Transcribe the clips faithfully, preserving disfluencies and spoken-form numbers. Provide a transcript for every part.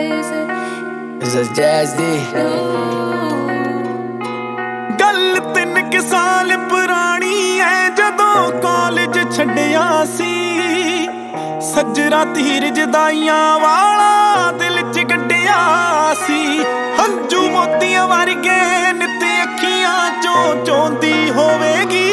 गल तिन के साल पुरानी है जदों कॉलेज छड्डिया सी सजरा धीरज दाइयां वाला दिल च गड्डिया सी हंजू मोतियां वर्गे नित अखियां चों चोंदी होवेगी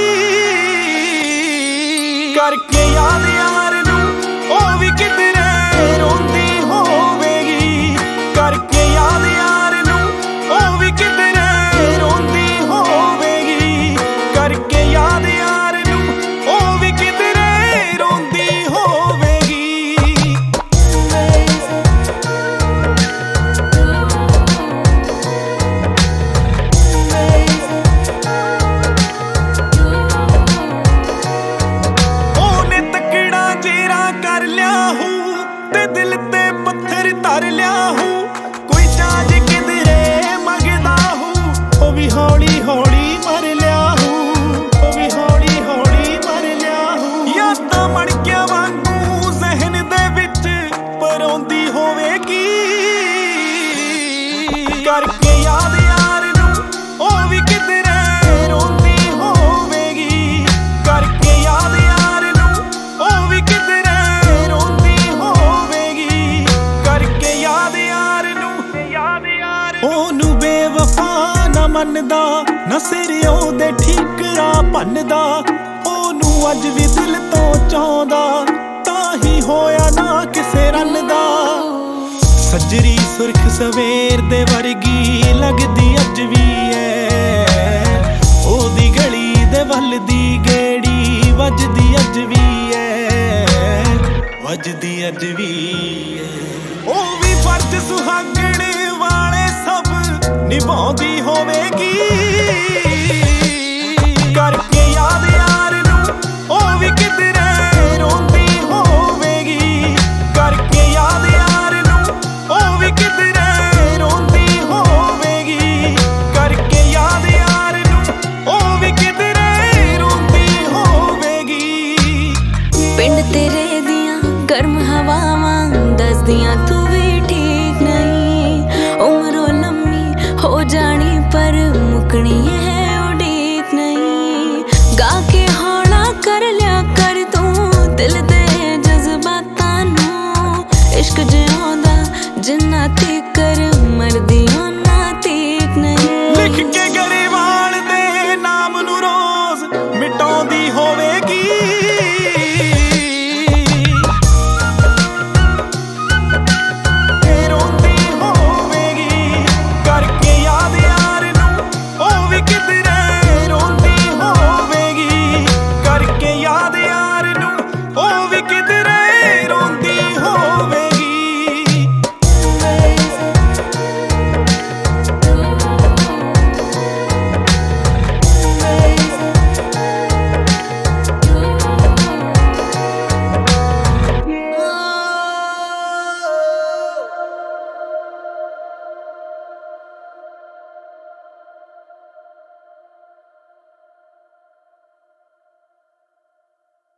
करके याद यार नू ओ भी किधरे रोंदी होवेगी करके याद यार नू ओ भी किधरे रोंदी होवेगी करके याद यार नू ओ भी किधरे रोंदी होवेगी। ओने तकड़ा जेरा कर लिया हूँ ते दिल ते पत्थर धर लिया हूँ कोई चाज किधरे मंगदा हूँ ओ भी हौली हौली मर लिया हूँ ओ भी हौली हौली मर लिया हूँ यादां मणकियां वांगू ज़हन दे विच परोंदी होवेगी करके याद यार नू ओ भी किधरे रोंदी होवेगी करके याद यार नू ओ भी किधरे रोंदी होवेगी करके याद यार नू याद यार ओनू बेवफा ना मनदा ना सिर ओदे ठीकरा भन्नदा ओनू अज भी दिल तो चाहुंदा तां ही होया ना किसे रन दा सजरी सुरख सवेर दे वर्गी लगदी अज भी है ओदी गली दे वल दी गेड़ी वजदी अज भी है वजदी अज भी है ओ भी फर्ज सुहागण वाले सब निभाउंदी होवेगी।